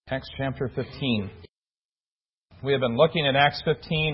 Acts chapter 15. We have been looking at Acts 15.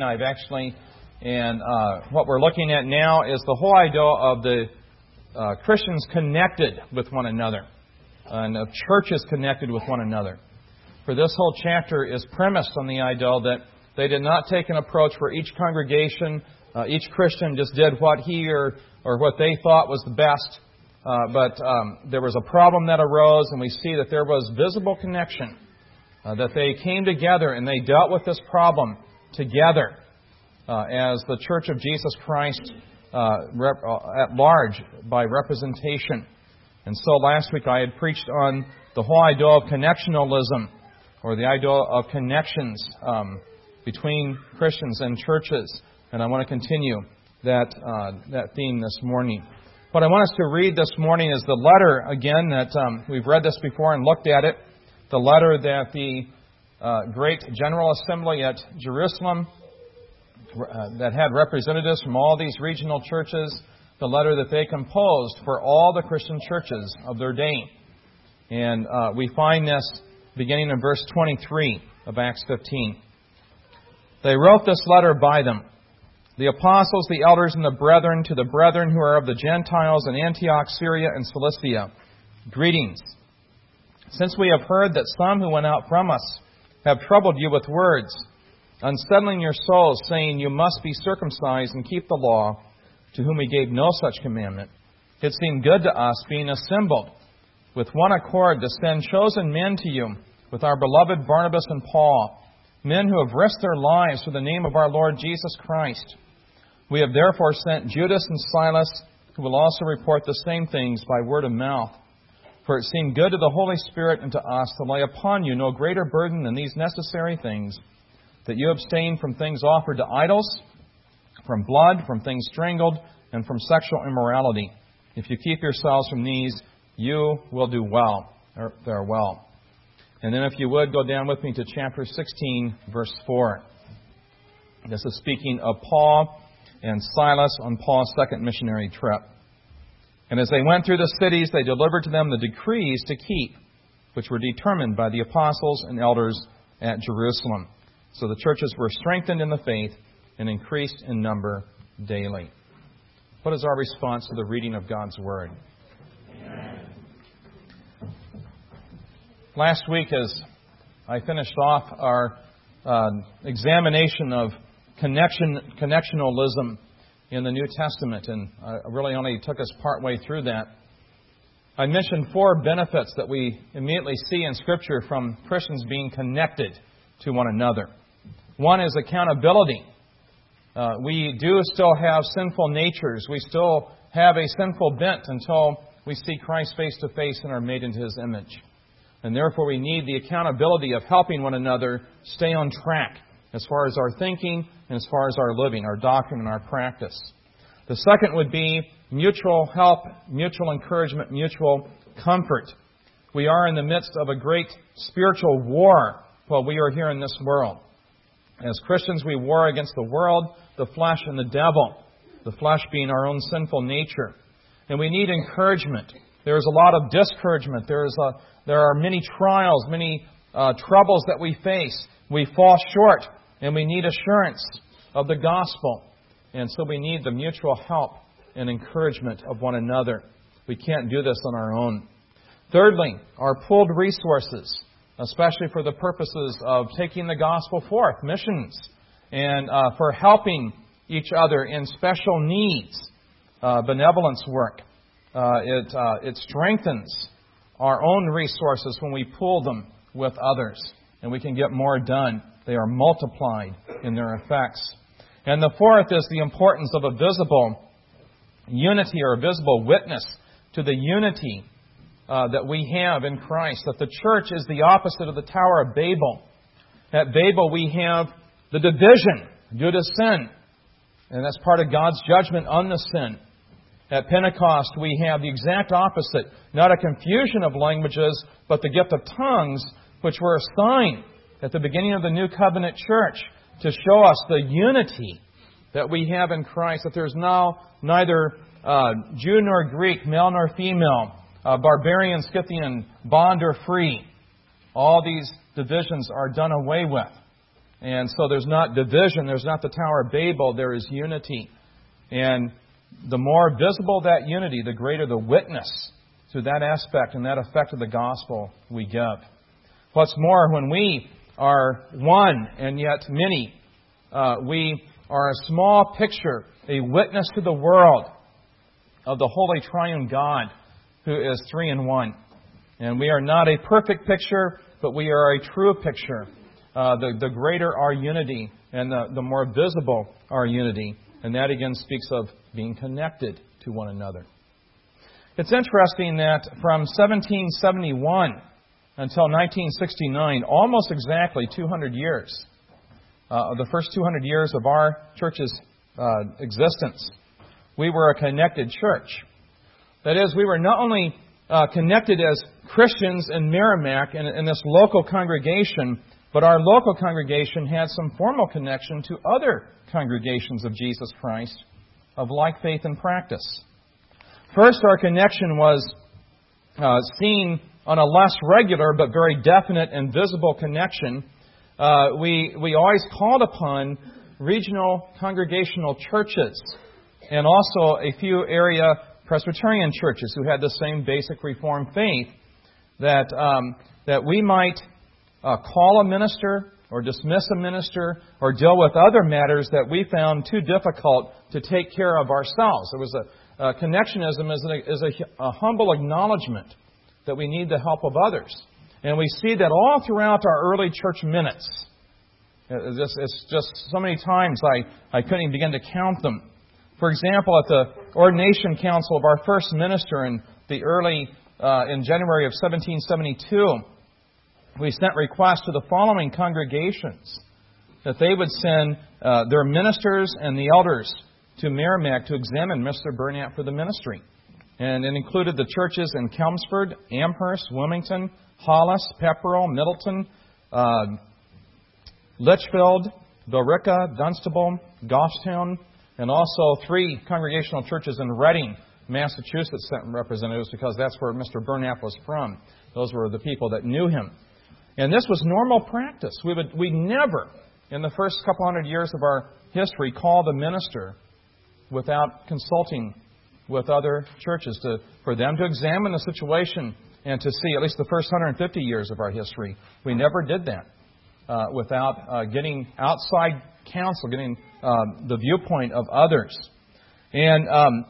What we're looking at now is the whole idea of the Christians connected with one another, and of churches connected with one another. For this whole chapter is premised on the idea that they did not take an approach where each congregation, each Christian just did what he or what they thought was the best, but there was a problem that arose, and we see that there was visible connection. That they came together and they dealt with this problem together as the Church of Jesus Christ at large by representation. And so last week I had preached on the whole idea of connectionalism, or the idea of connections between Christians and churches. And I want to continue that theme this morning. What I want us to read this morning is the letter, again, that we've read this before and looked at it. The letter that the great General Assembly at Jerusalem that had representatives from all these regional churches, the letter that they composed for all the Christian churches of their day. And we find this beginning in verse 23 of Acts 15. They wrote this letter by them, the apostles, the elders, and the brethren, to the brethren who are of the Gentiles in Antioch, Syria, and Cilicia. Greetings. Since we have heard that some who went out from us have troubled you with words, unsettling your souls, saying, you must be circumcised and keep the law, to whom we gave no such commandment, it seemed good to us, being assembled with one accord, to send chosen men to you, with our beloved Barnabas and Paul, men who have risked their lives for the name of our Lord Jesus Christ. We have therefore sent Judas and Silas, who will also report the same things by word of mouth. For it seemed good to the Holy Spirit and to us to lay upon you no greater burden than these necessary things, that you abstain from things offered to idols, from blood, from things strangled, and from sexual immorality. If you keep yourselves from these, you will do well, or fare well. And then if you would, go down with me to chapter 16, verse 4. This is speaking of Paul and Silas on Paul's second missionary trip. And as they went through the cities, they delivered to them the decrees to keep, which were determined by the apostles and elders at Jerusalem. So the churches were strengthened in the faith and increased in number daily. What is our response to the reading of God's Word? Amen. Last week, as I finished off our examination of connectionalism in the New Testament, and I really only took us partway through that, I mentioned four benefits that we immediately see in Scripture from Christians being connected to one another. One is accountability. We do still have sinful natures. We still have a sinful bent until we see Christ face to face and are made into His image. And therefore we need the accountability of helping one another stay on track as far as our thinking and as far as our living, our doctrine and our practice. The second would be mutual help, mutual encouragement, mutual comfort. We are in the midst of a great spiritual war while we are here in this world. As Christians, we war against the world, the flesh, and the devil. The flesh being our own sinful nature. And we need encouragement. There is a lot of discouragement. There are many trials, many troubles that we face. We fall short, and we need assurance of the gospel. And so we need the mutual help and encouragement of one another. We can't do this on our own. Thirdly, our pooled resources, especially for the purposes of taking the gospel forth, missions, and for helping each other in special needs, benevolence work. It strengthens our own resources when we pool them with others, and we can get more done. They are multiplied in their effects. And the fourth is the importance of a visible unity or a visible witness to the unity that we have in Christ. That the church is the opposite of the Tower of Babel. At Babel we have the division due to sin. And that's part of God's judgment on the sin. At Pentecost we have the exact opposite. Not a confusion of languages, but the gift of tongues, which were a sign at the beginning of the New Covenant Church to show us the unity that we have in Christ, that there's now neither Jew nor Greek, male nor female, barbarian, Scythian, bond or free, all these divisions are done away with. And so there's not division, there's not the Tower of Babel, there is unity. And the more visible that unity, the greater the witness to that aspect and that effect of the gospel we give. What's more, when we are one and yet many, we are a small picture, a witness to the world of the Holy Triune God who is three in one. And we are not a perfect picture, but we are a true picture. The greater our unity and the more visible our unity. And that again speaks of being connected to one another. It's interesting that from 1771 until 1969, almost exactly 200 years, the first 200 years of our church's existence, we were a connected church. That is, we were not only connected as Christians in Merrimack in this local congregation, but our local congregation had some formal connection to other congregations of Jesus Christ of like faith and practice. First, our connection was seen on a less regular but very definite and visible connection. We always called upon regional congregational churches and also a few area Presbyterian churches who had the same basic Reformed faith that we might call a minister or dismiss a minister or deal with other matters that we found too difficult to take care of ourselves. It was connectionism is a humble acknowledgement that we need the help of others. And we see that all throughout our early church minutes. It's just so many times I couldn't even begin to count them. For example, at the ordination council of our first minister in January of 1772, we sent requests to the following congregations that they would send their ministers and the elders to Merrimack to examine Mr. Burnap for the ministry. And it included the churches in Chelmsford, Amherst, Wilmington, Hollis, Pepperell, Middleton, Litchfield, Billerica, Dunstable, Goffstown, and also 3 congregational churches in Reading, Massachusetts sent representatives because that's where Mr. Burnap was from. Those were the people that knew him. And this was normal practice. We never, in the first couple hundred years of our history, called a minister without consulting with other churches for them to examine the situation and to see, at least the first 150 years of our history, we never did that without getting outside counsel, getting the viewpoint of others. And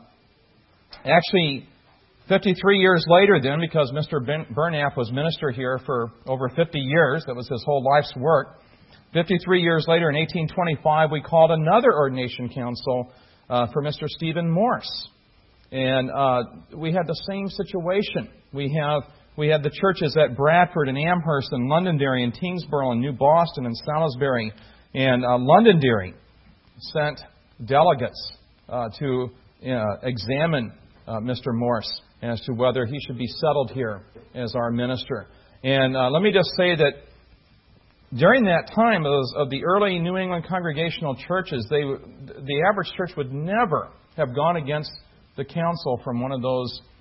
actually, 53 years later then, because Mr. Burnap was minister here for over 50 years, that was his whole life's work, 53 years later in 1825, we called another ordination council for Mr. Stephen Morse. And we had the same situation. We had the churches at Bradford and Amherst and Londonderry and Tyngsboro and New Boston and Salisbury. And Londonderry sent delegates to examine Mr. Morse as to whether he should be settled here as our minister. And let me just say that during that time of the early New England congregational churches, the average church would never have gone against the counsel from one of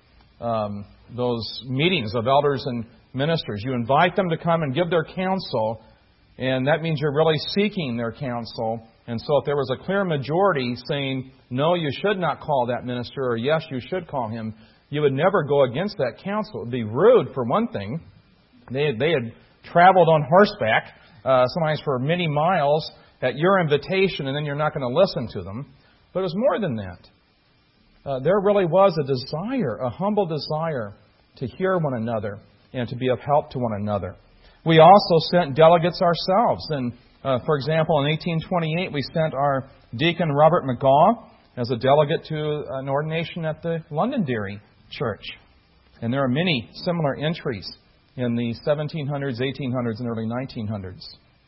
those meetings of elders and ministers. You invite them to come and give their counsel, and that means you're really seeking their counsel. And so if there was a clear majority saying, no, you should not call that minister, or yes, you should call him, you would never go against that counsel. It would be rude, for one thing. They had traveled on horseback, sometimes for many miles, at your invitation, and then you're not going to listen to them. But it was more than that. There really was a desire, a humble desire, to hear one another and to be of help to one another. We also sent delegates ourselves. And, for example, in 1828, we sent our deacon Robert McGaw as a delegate to an ordination at the Londonderry Church. And there are many similar entries in the 1700s, 1800s, and early 1900s.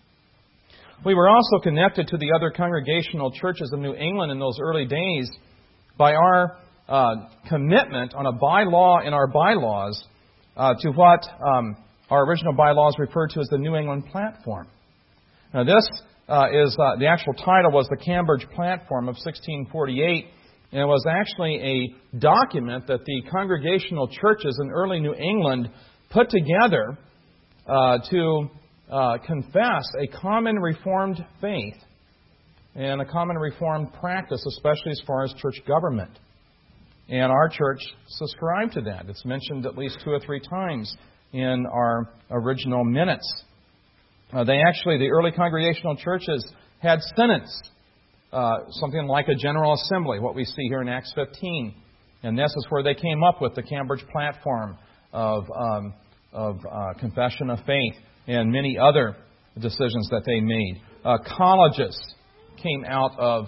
We were also connected to the other congregational churches of New England in those early days by our commitment on a bylaw in our bylaws to what our original bylaws referred to as the New England Platform. Now this is the actual title was the Cambridge Platform of 1648, and it was actually a document that the congregational churches in early New England put together to confess a common Reformed faith and a common Reformed practice, especially as far as church government. And our church subscribed to that. It's mentioned at least 2 or 3 times in our original minutes. The early congregational churches had synods, something like a General Assembly, what we see here in Acts 15. And this is where they came up with the Cambridge Platform of confession of faith and many other decisions that they made. Colleges came out of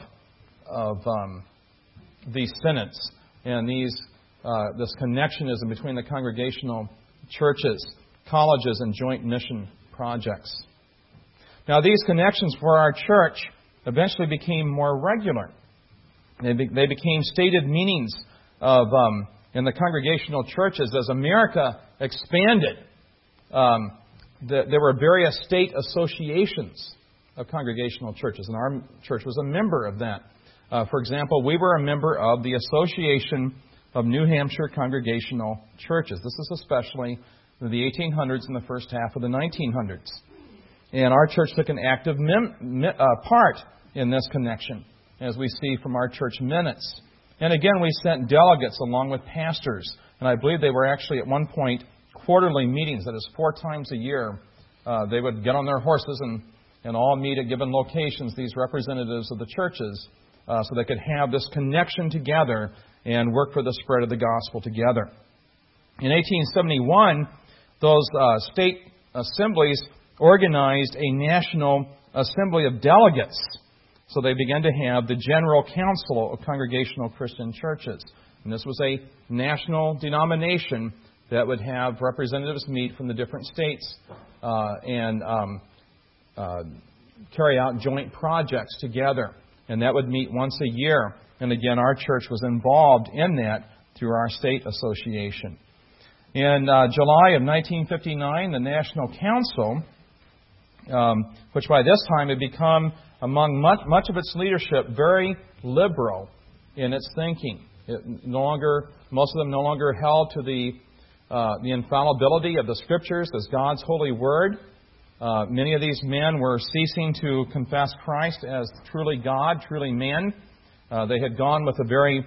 these synods, and this connectionism between the congregational churches, colleges, and joint mission projects. Now, these connections for our church eventually became more regular. They became stated meanings of in the congregational churches as America expanded. There were various state associations of congregational churches, and our church was a member of that. For example, we were a member of the Association of New Hampshire Congregational Churches. This is especially in the 1800s and the first half of the 1900s. And our church took an active part in this connection, as we see from our church minutes. And again, we sent delegates along with pastors. And I believe they were actually at one point quarterly meetings. That is 4 times a year. They would get on their horses and all meet at given locations, these representatives of the churches, so they could have this connection together and work for the spread of the gospel together. In 1871, those state assemblies organized a national assembly of delegates. So they began to have the General Council of Congregational Christian Churches. And this was a national denomination that would have representatives meet from the different states and carry out joint projects together. And that would meet once a year. And again, our church was involved in that through our state association. In July of 1959, the National Council, which by this time had become, among much of its leadership, very liberal in its thinking. Most of them no longer held to the infallibility of the Scriptures as God's holy Word. Many of these men were ceasing to confess Christ as truly God, truly man. They had gone with a very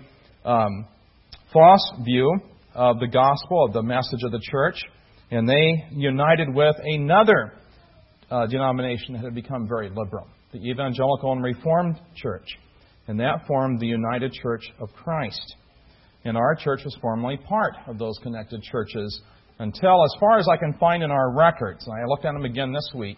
false view of the gospel, of the message of the church, and they united with another denomination that had become very liberal, the Evangelical and Reformed Church. And that formed the United Church of Christ. And our church was formerly part of those connected churches until, as far as I can find in our records, and I looked at them again this week,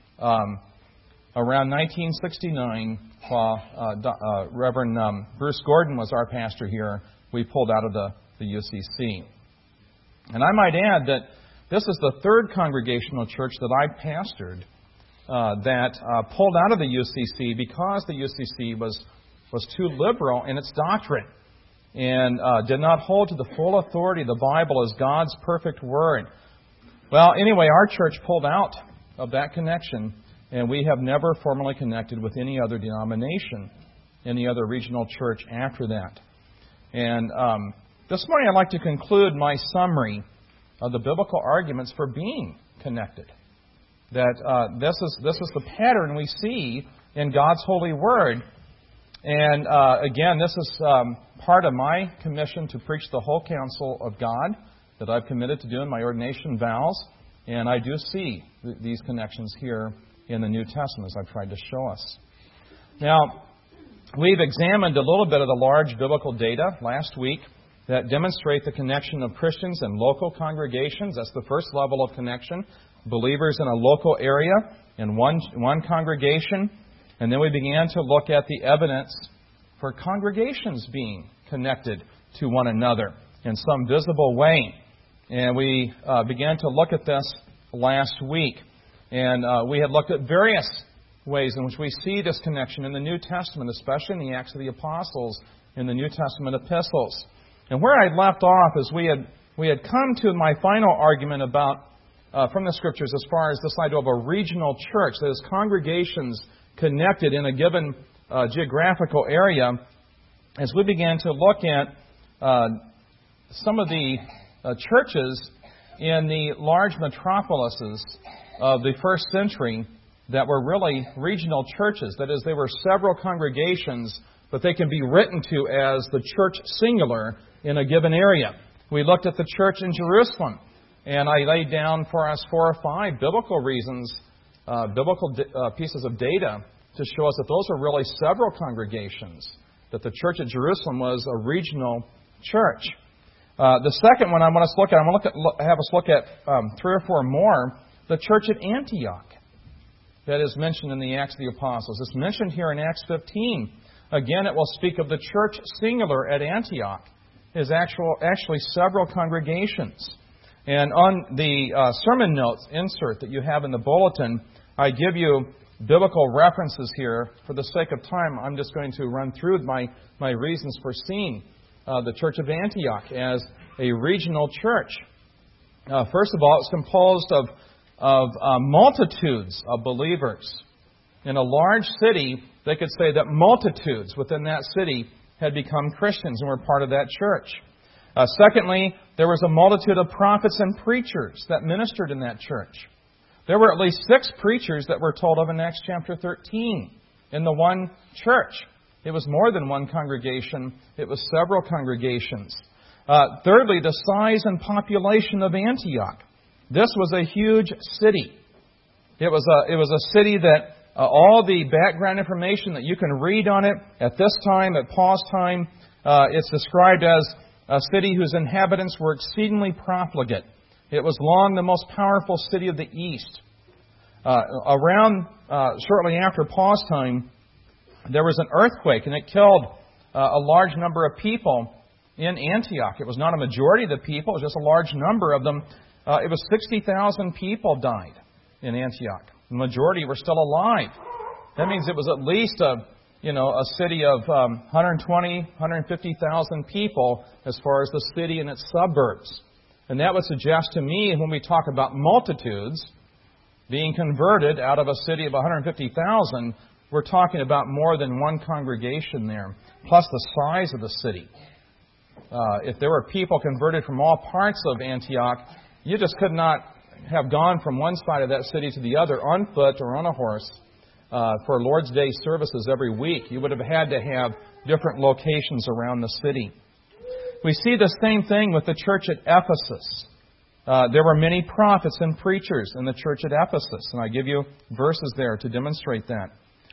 around 1969, while Reverend Bruce Gordon was our pastor here, we pulled out of the UCC. And I might add that this is the 3rd congregational church that I pastored that pulled out of the UCC because the UCC was too liberal in its doctrine and did not hold to the full authority of the Bible as God's perfect Word. Well, anyway, our church pulled out of that connection, and we have never formally connected with any other denomination, any other regional church after that. And this morning I'd like to conclude my summary of the biblical arguments for being connected. That this is the pattern we see in God's holy Word. And again, this is part of my commission to preach the whole counsel of God that I've committed to do in my ordination vows. And I do see these connections here in the New Testament, as I've tried to show us. Now, we've examined a little bit of the large biblical data last week that demonstrate the connection of Christians and local congregations. That's the first level of connection. Believers in a local area in one congregation. And then we began to look at the evidence for congregations being connected to one another in some visible way. And we began to look at this last week. And we had looked at various ways in which we see this connection in the New Testament, especially in the Acts of the Apostles, in the New Testament epistles. And where I left off is we had come to my final argument about from the Scriptures as far as this idea of a regional church, that is, congregations connected in a given geographical area. As we began to look at some of the churches in the large metropolises of the first century that were really regional churches. That is, they were several congregations, but they can be written to as the church singular in a given area. We looked at the church in Jerusalem, and I laid down for us 4 or 5 biblical reasons, biblical pieces of data to show us that those are really several congregations, that the church at Jerusalem was a regional church. The second one I want us to look at, have us look at 3 or 4 more, the church at Antioch. That is mentioned in the Acts of the Apostles. It's mentioned here in Acts 15. Again, it will speak of the church singular at Antioch. There's actually several congregations. And on the sermon notes insert that you have in the bulletin, I give you biblical references here. For the sake of time, I'm just going to run through my reasons for seeing the church of Antioch as a regional church. First of all, it's composed of multitudes of believers. In a large city, they could say that multitudes within that city had become Christians and were part of that church. Secondly, there was a multitude of prophets and preachers that ministered in that church. There were at least 6 preachers that we're told of in Acts chapter 13 in the one church. It was more than one congregation. It was several congregations. Thirdly, the size and population of Antioch. This was a huge city. It was a city that all the background information that you can read on it at this time, at Paul's time, it's described as a city whose inhabitants were exceedingly profligate. It was long the most powerful city of the East. Shortly after Paul's time, there was an earthquake, and it killed a large number of people in Antioch. It was not a majority of the people, it was just a large number of them. It was 60,000 people died in Antioch. The majority were still alive. That means it was at least a city of 120, 150,000 people as far as the city and its suburbs. And that would suggest to me, when we talk about multitudes being converted out of a city of 150,000, we're talking about more than one congregation there, plus the size of the city. If there were people converted from all parts of Antioch, you just could not have gone from one side of that city to the other on foot or on a horse for Lord's Day services every week. You would have had to have different locations around the city. We see the same thing with the church at Ephesus. There were many prophets and preachers in the church at Ephesus, and I give you verses there to demonstrate that.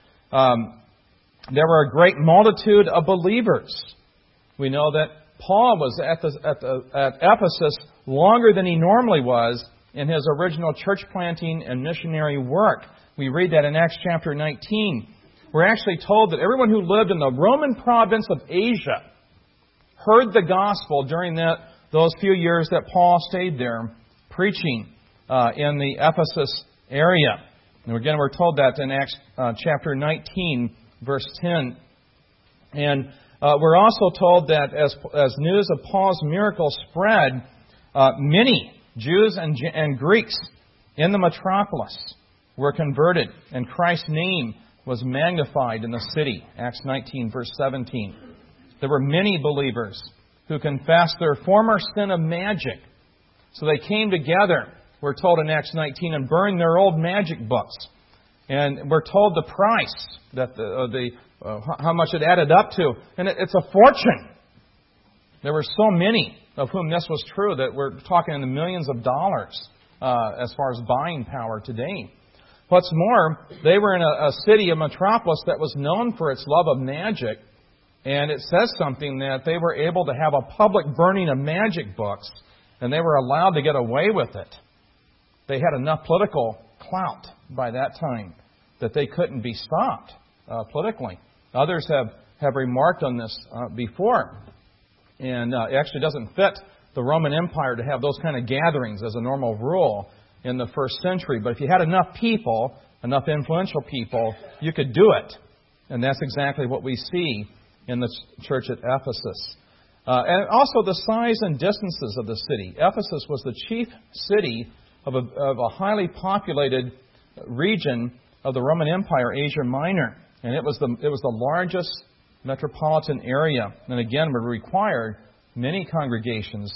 There were a great multitude of believers. We know that Paul was at Ephesus longer than he normally was in his original church planting and missionary work. We read that in Acts chapter 19. We're actually told that everyone who lived in the Roman province of Asia heard the gospel during those few years that Paul stayed there preaching in the Ephesus area. And again, we're told that in Acts chapter 19, verse 10. And we're also told that as news of Paul's miracle spread, many Jews and Greeks in the metropolis were converted, and Christ's name was magnified in the city. Acts 19, verse 17. There were many believers who confessed their former sin of magic. So they came together, we're told in Acts 19, and burned their old magic books. And we're told the price, that how much it added up to. And it's a fortune. There were so many of whom this was true that we're talking in the millions of dollars as far as buying power today. What's more, they were in a city, a metropolis that was known for its love of magic. And it says something that they were able to have a public burning of magic books, and they were allowed to get away with it. They had enough political clout by that time that they couldn't be stopped politically. Others have remarked on this before. And it actually doesn't fit the Roman Empire to have those kind of gatherings as a normal rule in the first century. But if you had enough people, enough influential people, you could do it. And that's exactly what we see in the church at Ephesus. And also the size and distances of the city. Ephesus was the chief city of a highly populated region of the Roman Empire, Asia Minor. And it was the largest metropolitan area. And again, it required many congregations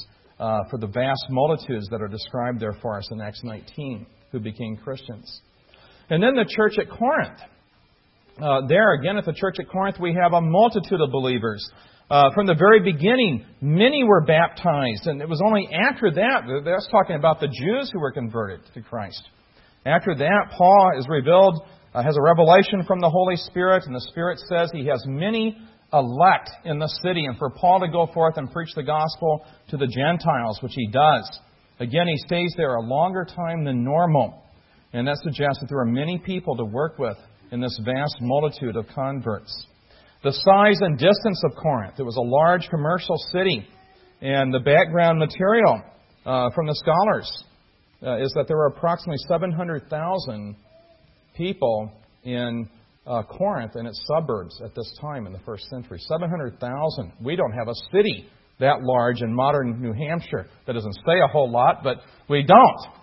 for the vast multitudes that are described there for us in Acts 19 who became Christians. And then the church at Corinth. There again at the church at Corinth we have a multitude of believers. From the very beginning, many were baptized, and it was only after that's talking about the Jews who were converted to Christ. After that, Paul is revealed, has a revelation from the Holy Spirit, and the Spirit says he has many elect in the city, and for Paul to go forth and preach the gospel to the Gentiles, which he does. Again, he stays there a longer time than normal, and that suggests that there are many people to work with in this vast multitude of converts. The size and distance of Corinth. It was a large commercial city. And the background material from the scholars is that there were approximately 700,000 people in Corinth and its suburbs at this time in the first century. 700,000. We don't have a city that large in modern New Hampshire. That doesn't say a whole lot, but we don't.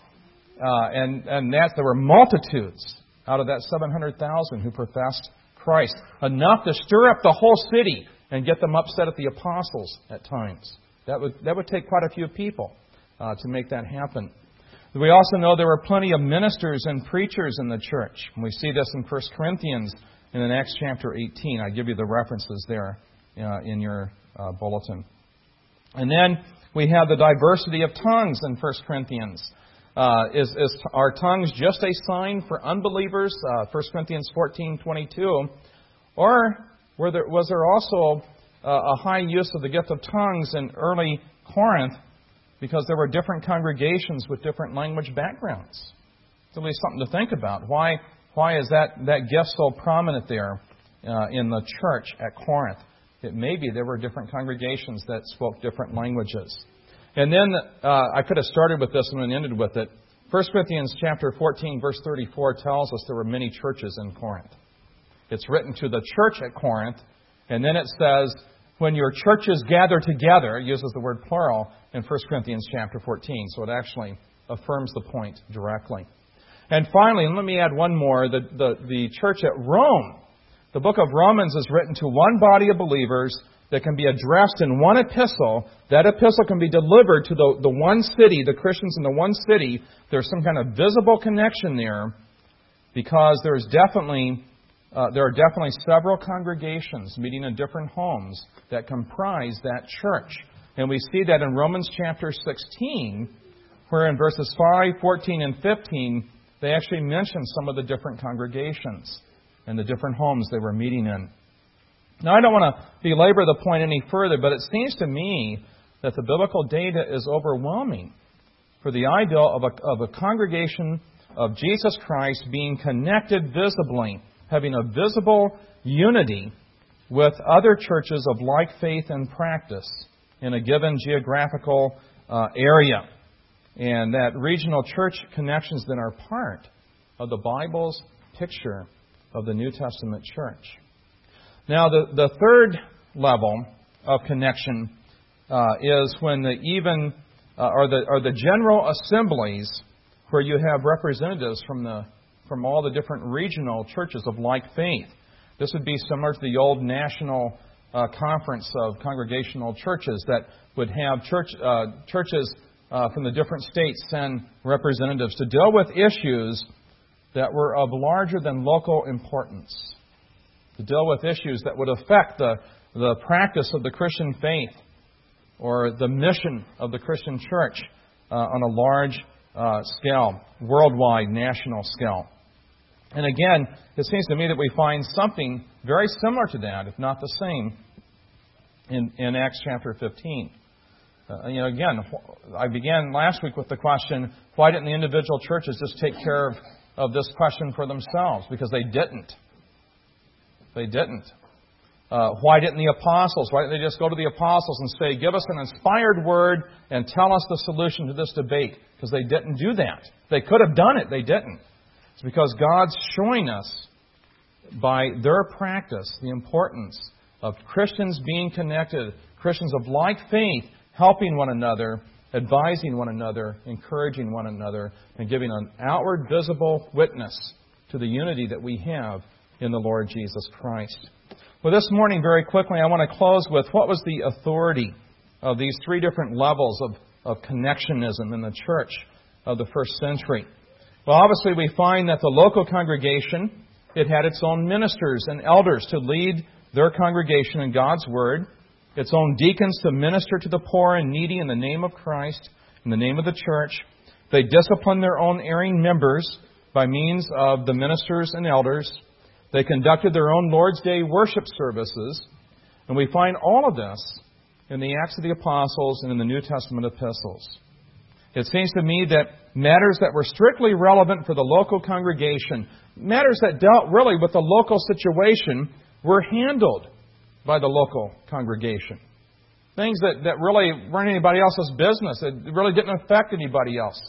And there were multitudes out of that 700,000 who professed Christ, enough to stir up the whole city and get them upset at the apostles at times. That would take quite a few people to make that happen. We also know there were plenty of ministers and preachers in the church. And we see this in 1 Corinthians and in Acts chapter 18. I give you the references there in your bulletin. And then we have the diversity of tongues in 1 Corinthians. Is our tongues just a sign for unbelievers? 1 Corinthians 14:22. Or was there also a high use of the gift of tongues in early Corinth because there were different congregations with different language backgrounds? It's at least something to think about. Why is that gift so prominent there in the church at Corinth? It may be there were different congregations that spoke different languages. And then I could have started with this one and ended with it. 1 Corinthians chapter 14, verse 34 tells us there were many churches in Corinth. It's written to the church at Corinth, and then it says, when your churches gather together, it uses the word plural in 1 Corinthians chapter 14, so it actually affirms the point directly. And finally, and let me add one more, the church at Rome. The book of Romans is written to one body of believers that can be addressed in one epistle. That epistle can be delivered to the one city, the Christians in the one city. There's some kind of visible connection there because there are definitely several congregations meeting in different homes that comprise that church. And we see that in Romans chapter 16, where in verses 5, 14, and 15, they actually mention some of the different congregations and the different homes they were meeting in. Now, I don't want to belabor the point any further, but it seems to me that the biblical data is overwhelming for the idea of a congregation of Jesus Christ being connected visibly, having a visible unity with other churches of like faith and practice in a given geographical area. And that regional church connections then are part of the Bible's picture of the New Testament church. Now, the third level of connection is when the general assemblies where you have representatives from all the different regional churches of like faith. This would be similar to the old national conference of congregational churches that would have churches from the different states send representatives to deal with issues that were of larger than local importance, to deal with issues that would affect the practice of the Christian faith or the mission of the Christian church on a large scale, worldwide, national scale. And again, it seems to me that we find something very similar to that, if not the same, in Acts chapter 15. Again, I began last week with the question, why didn't the individual churches just take care of this question for themselves? Because they didn't. They didn't. Why didn't the apostles? Why didn't they just go to the apostles and say, give us an inspired word and tell us the solution to this debate? Because they didn't do that. They could have done it. They didn't. It's because God's showing us by their practice the importance of Christians being connected, Christians of like faith, helping one another, advising one another, encouraging one another, and giving an outward visible witness to the unity that we have in the Lord Jesus Christ. Well, this morning, very quickly, I want to close with what was the authority of these three different levels of connectionism in the church of the first century. Well, obviously we find that the local congregation, it had its own ministers and elders to lead their congregation in God's Word, its own deacons to minister to the poor and needy in the name of Christ, in the name of the church. They disciplined their own erring members by means of the ministers and elders. They conducted their own Lord's Day worship services. And we find all of this in the Acts of the Apostles and in the New Testament epistles. It seems to me that matters that were strictly relevant for the local congregation, matters that dealt really with the local situation, were handled by the local congregation. Things that really weren't anybody else's business. It really didn't affect anybody else.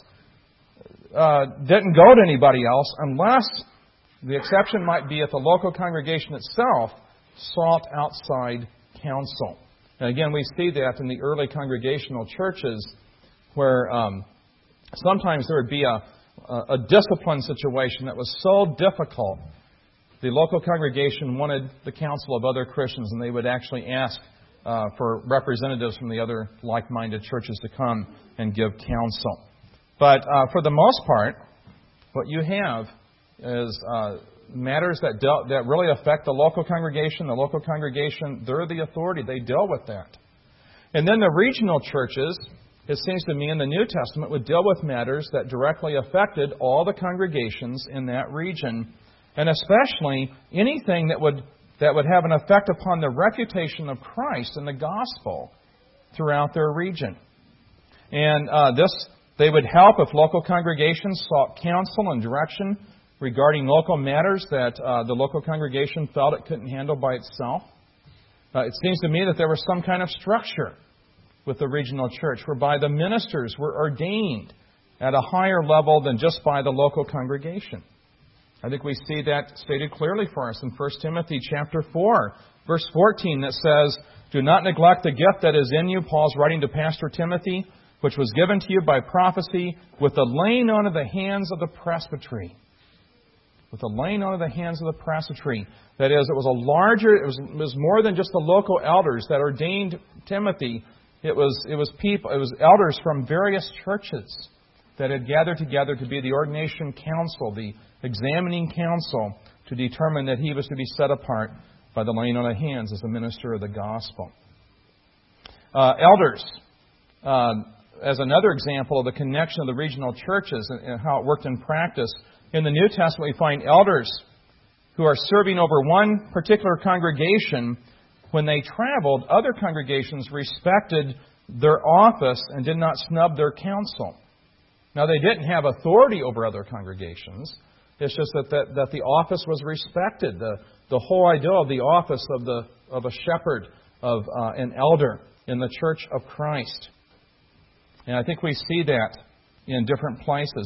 Didn't go to anybody else unless the exception might be if the local congregation itself sought outside counsel. And again, we see that in the early congregational churches where sometimes there would be a discipline situation that was so difficult. The local congregation wanted the counsel of other Christians, and they would actually ask for representatives from the other like-minded churches to come and give counsel. But for the most part, what you have is matters that really affect the local congregation. The local congregation, they're the authority. They deal with that. And then the regional churches, it seems to me in the New Testament, would deal with matters that directly affected all the congregations in that region, and especially anything that would have an effect upon the reputation of Christ and the gospel throughout their region. And they would help if local congregations sought counsel and direction regarding local matters that the local congregation felt it couldn't handle by itself. It seems to me that there was some kind of structure with the regional church whereby the ministers were ordained at a higher level than just by the local congregation. I think we see that stated clearly for us in 1 Timothy chapter 4, verse 14, that says, "Do not neglect the gift that is in you," Paul's writing to Pastor Timothy, "which was given to you by prophecy with the laying on of the hands of the presbytery." With the laying on of the hands of the presbytery. That is, it was more than just the local elders that ordained Timothy. It was elders from various churches that had gathered together to be the ordination council, the examining council, to determine that he was to be set apart by the laying on of hands as a minister of the gospel. Elders, as another example of the connection of the regional churches and how it worked in practice. In the New Testament, we find elders who are serving over one particular congregation. When they traveled, other congregations respected their office and did not snub their counsel. Now, they didn't have authority over other congregations. It's just that the office was respected. The whole idea of the office of a shepherd, of an elder in the church of Christ. And I think we see that in different places.